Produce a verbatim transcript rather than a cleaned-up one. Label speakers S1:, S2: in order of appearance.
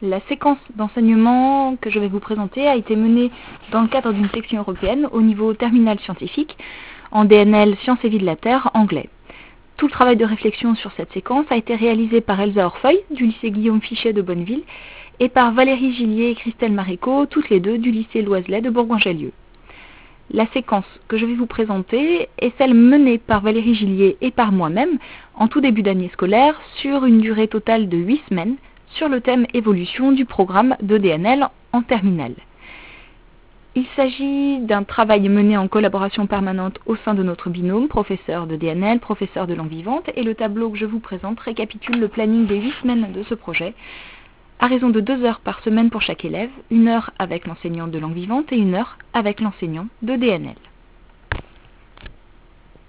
S1: La séquence d'enseignement que je vais vous présenter a été menée dans le cadre d'une section européenne au niveau terminal scientifique en D N L Sciences et Vie de la Terre anglais. Tout le travail de réflexion sur cette séquence a été réalisé par Elsa Orfeuille du lycée Guillaume Fichet de Bonneville et par Valérie Gillier et Christelle Maréco, toutes les deux du lycée Loiselet de Bourgoin-Jallieu. La séquence que je vais vous présenter est celle menée par Valérie Gillier et par moi-même en tout début d'année scolaire sur une durée totale de huit semaines sur le thème évolution du programme de D N L en terminale. Il s'agit d'un travail mené en collaboration permanente au sein de notre binôme, professeur de D N L, professeur de langue vivante, et le tableau que je vous présente récapitule le planning des huit semaines de ce projet, à raison de deux heures par semaine pour chaque élève, une heure avec l'enseignant de langue vivante et une heure avec l'enseignant de D N L.